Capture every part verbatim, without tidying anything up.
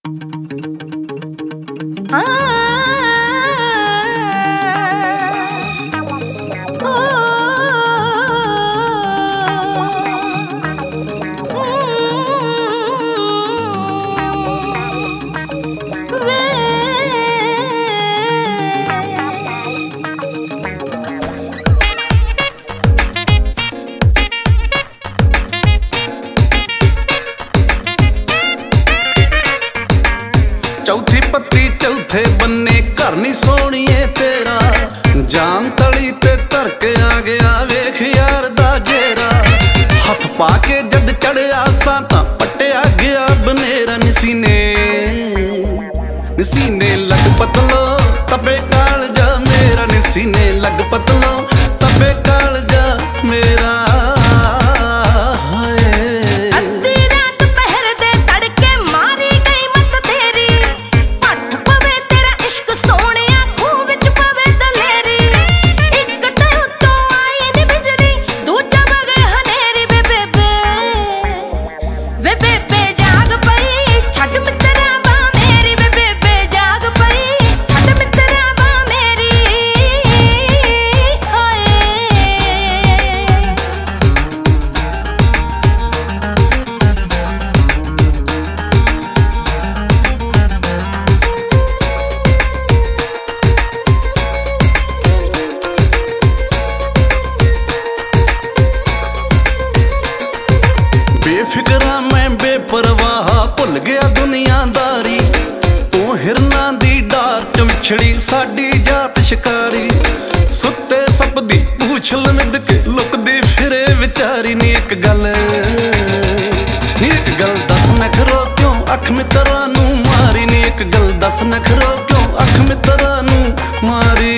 चौथी पत्ती चौथे बन्ने घर नी सोहणीए तेरा जान तली ते धर के आ गया वेख यार दा जेरा हथ पाके जद चढ़िया सा तां पट्टिया गया बनेरा निसीने निसीने लग पतलो तबे कालजा मेरा निसीने लग पतलो तबे कालजा मेरा बेफिक्रा मैं बेपरवाह भुल गया दुनियादारी तू हिरना दी डार चमछड़ी साडी जात शिकारी सुत्ते सप दी पूछ लमिद के लुकदी फिरे विचारी नी एक गल नी एक गल दस नखरो क्यों अख मित्रा नू मारी नी एक गल दस नखरो क्यों अख मित्रा नू मारी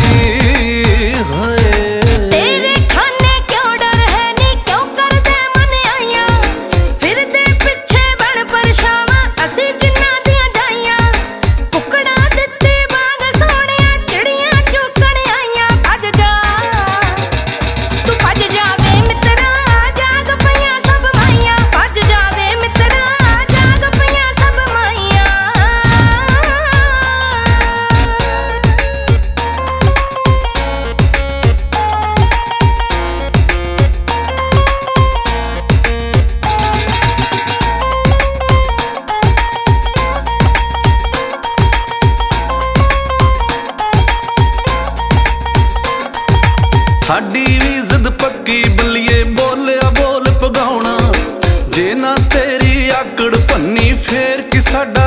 साडी भी जिद पक्की बल्लिए बोलिया बोल पगाउणा जे ना तेरी आकड़ भन्नी फेर कि साडा